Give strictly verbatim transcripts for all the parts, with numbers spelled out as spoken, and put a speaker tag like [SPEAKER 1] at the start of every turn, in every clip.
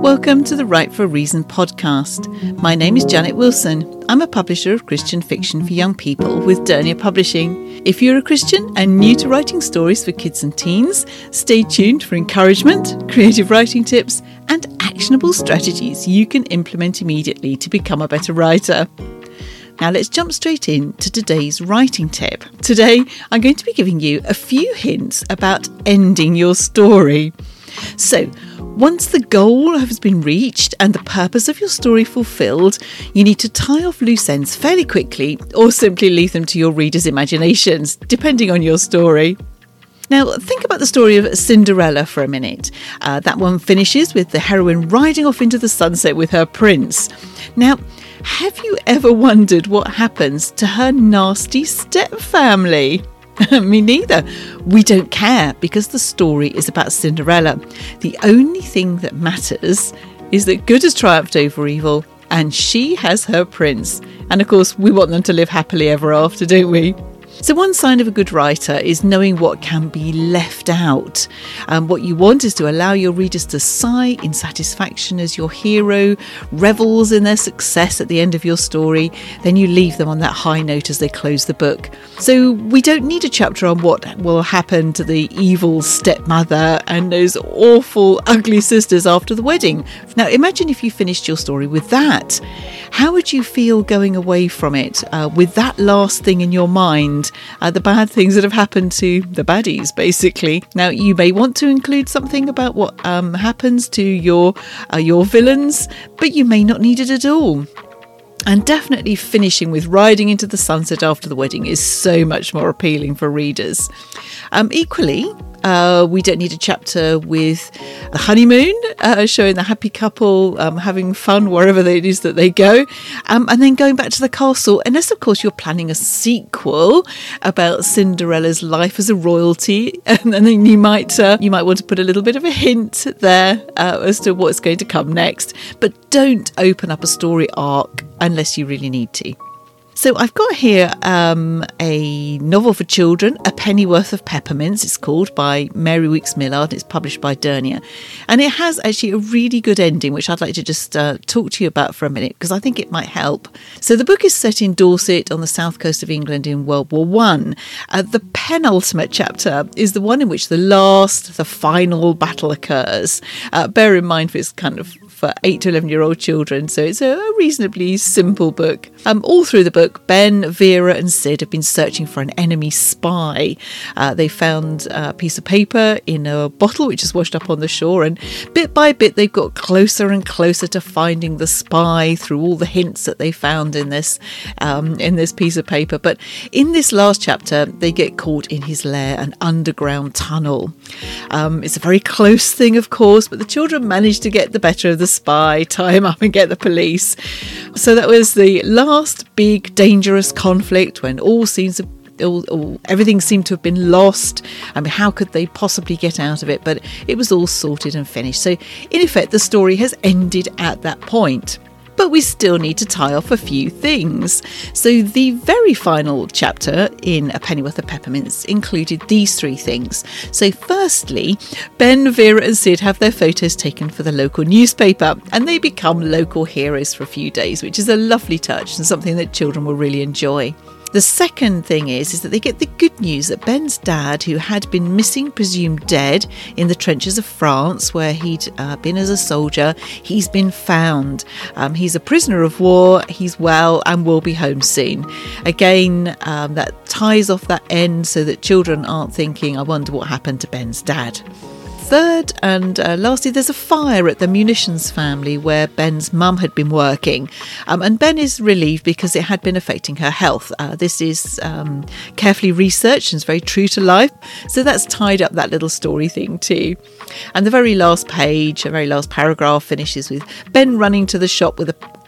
[SPEAKER 1] Welcome to the Write for a Reason podcast. My name is Janet Wilson. I'm a publisher of Christian fiction for young people with Dernier Publishing. If you're a Christian and new to writing stories for kids and teens, stay tuned for encouragement, creative writing tips, and actionable strategies you can implement immediately to become a better writer. Now let's jump straight in to today's writing tip. Today, I'm going to be giving you a few hints about ending your story. So, once the goal has been reached and the purpose of your story fulfilled, you need to tie off loose ends fairly quickly or simply leave them to your readers' imaginations, depending on your story. Now, think about the story of Cinderella for a minute. Uh, that one finishes with the heroine riding off into the sunset with her prince. Now, have you ever wondered what happens to her nasty stepfamily? Me neither. We don't care because the story is about Cinderella. The only thing that matters is that good has triumphed over evil and she has her prince. And of course, we want them to live happily ever after, don't we? So one sign of a good writer is knowing what can be left out. Um, what you want is to allow your readers to sigh in satisfaction as your hero revels in their success at the end of your story. Then you leave them on that high note as they close the book. So we don't need a chapter on what will happen to the evil stepmother and those awful, ugly sisters after the wedding. Now imagine if you finished your story with that. How would you feel going away from it uh, with that last thing in your mind? Uh, the bad things that have happened to the baddies, basically. Now, you may want to include something about what um, happens to your uh, your villains, but you may not need it at all. And definitely finishing with riding into the sunset after the wedding is so much more appealing for readers. Um, equally, uh, we don't need a chapter with the honeymoon, uh, showing the happy couple um, having fun wherever it is that they go, um, and then going back to the castle, unless, of course, you're planning a sequel about Cinderella's life as a royalty, and, and then you might uh, you might want to put a little bit of a hint there uh, as to what's going to come next. But don't open up a story arc unless you really need to. So I've got here um, a novel for children, A Pennyworth of Peppermints, it's called, by Mary Weeks Millard. It's published by Dernier. And it has actually a really good ending, which I'd like to just uh, talk to you about for a minute, because I think it might help. So the book is set in Dorset on the south coast of England in World War One. Uh, the penultimate chapter is the one in which the last, the final battle occurs. Uh, bear in mind, it's kind of for eight to eleven year old children, so it's a reasonably simple book. Um, all through the book, Ben, Vera and Sid have been searching for an enemy spy. Uh, they found a piece of paper in a bottle which is washed up on the shore, and bit by bit they've got closer and closer to finding the spy through all the hints that they found in this um, in this piece of paper. But in this last chapter, they get caught in his lair, an underground tunnel. Um, it's a very close thing, of course, but the children managed to get the better of the spy, tie him up and get the police. So that was the last big dangerous conflict when all seems to all, all, everything seemed to have been lost. I mean, how could they possibly get out of it? But it was all sorted and finished. So in effect, the story has ended at that point. But we still need to tie off a few things. So the very final chapter in A Pennyworth of Peppermints included these three things. So firstly, Ben, Vera and Sid have their photos taken for the local newspaper and they become local heroes for a few days, which is a lovely touch and something that children will really enjoy. The second thing is, is that they get the good news that Ben's dad, who had been missing, presumed dead, in the trenches of France, where he'd uh, been as a soldier, he's been found. Um, he's a prisoner of war, he's well and will be home soon. Again, um, that ties off that end so that children aren't thinking, I wonder what happened to Ben's dad. Third and uh, lastly, there's a fire at the munitions family where Ben's mum had been working. Um, and Ben is relieved because it had been affecting her health. Uh, this is um, carefully researched and is very true to life. So that's tied up that little story thing too. And the very last page, the very last paragraph finishes with Ben running to the shop with a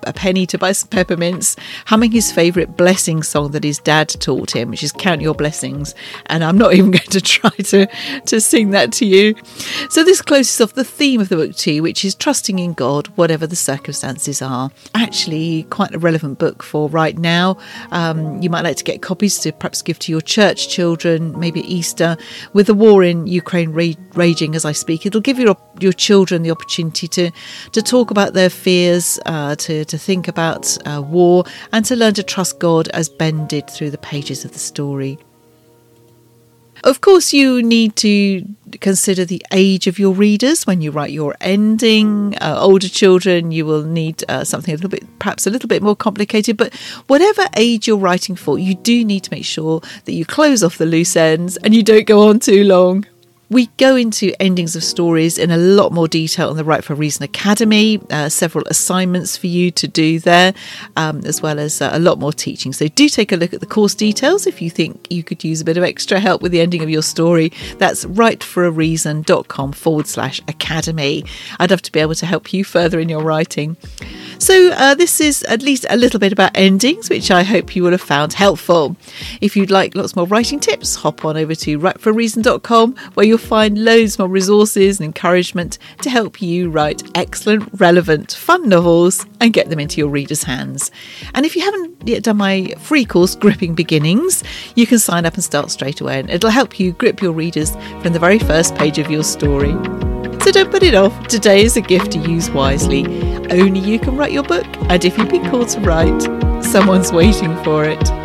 [SPEAKER 1] a penny to buy some peppermints, humming his favourite blessing song that his dad taught him, which is Count Your Blessings. And I'm not even going to try to, to sing that to you. So this closes off the theme of the book too, which is trusting in God, whatever the circumstances are. Actually, quite a relevant book for right now. Um, you might like to get copies to perhaps give to your church children, maybe at Easter. With the war in Ukraine ra- raging as I speak, it'll give your your children the opportunity to to talk about their fears, uh, to to think about uh, war, and to learn to trust God as Ben did through the pages of the story. Of course, you need to consider the age of your readers when you write your ending. Uh, older children, you will need uh, something a little bit, perhaps a little bit more complicated. But whatever age you're writing for, you do need to make sure that you close off the loose ends and you don't go on too long. We go into endings of stories in a lot more detail on the Write for a Reason Academy, uh, several assignments for you to do there, um, as well as uh, a lot more teaching. So do take a look at the course details if you think you could use a bit of extra help with the ending of your story. That's writeforareason.com forward slash academy. I'd love to be able to help you further in your writing. So uh, this is at least a little bit about endings, which I hope you will have found helpful. If you'd like lots more writing tips, hop on over to write for a reason dot com, where you'll find loads more resources and encouragement to help you write excellent, relevant, fun novels and get them into your readers' hands. And if you haven't yet done my free course, Gripping Beginnings, you can sign up and start straight away, and it'll help you grip your readers from the very first page of your story. So don't put it off. Today is a gift to use wisely. Only you can write your book, and if you've been called to write, someone's waiting for it.